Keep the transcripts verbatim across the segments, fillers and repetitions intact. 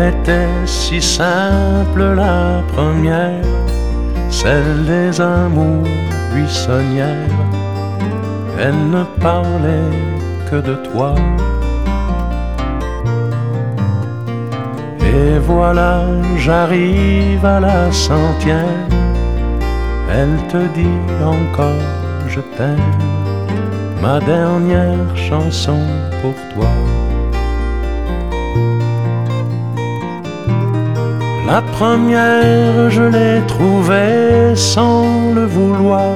était si simple la première, celle des amours buissonnières. Elle ne parlait que de toi. Et voilà, j'arrive à la centième. Elle te dit encore je t'aime, ma dernière chanson pour toi. La première, je l'ai trouvée sans le vouloir.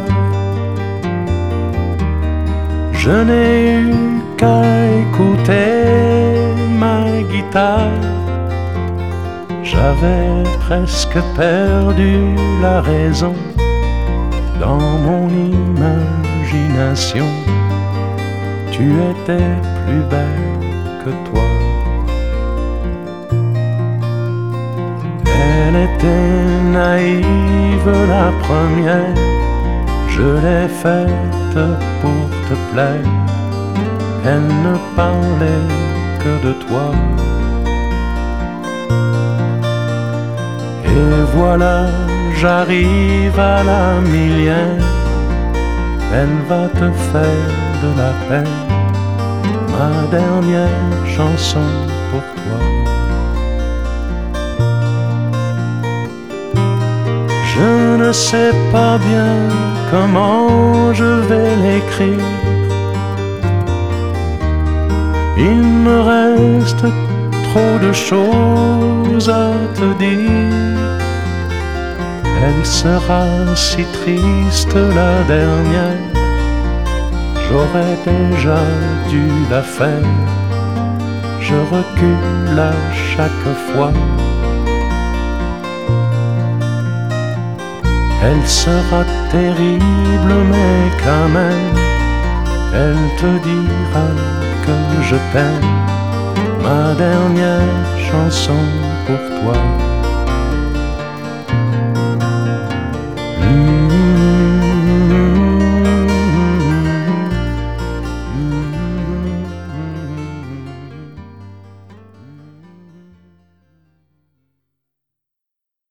Je n'ai eu qu'à écouter ma guitare. J'avais presque perdu la raison dans mon imagination. Tu étais plus belle que toi. Elle était naïve la première, je l'ai faite pour te plaire. Elle ne parlait que de toi. Et voilà, j'arrive à la millième. Elle va te faire de la peine, ma dernière chanson pour toi. Je ne sais pas bien comment je vais l'écrire. Il me reste trop de choses à te dire. Elle sera si triste la dernière. J'aurais déjà dû la faire. Je recule à chaque fois. Elle sera terrible mais quand même, elle te dira que je t'aime, ma dernière chanson pour toi.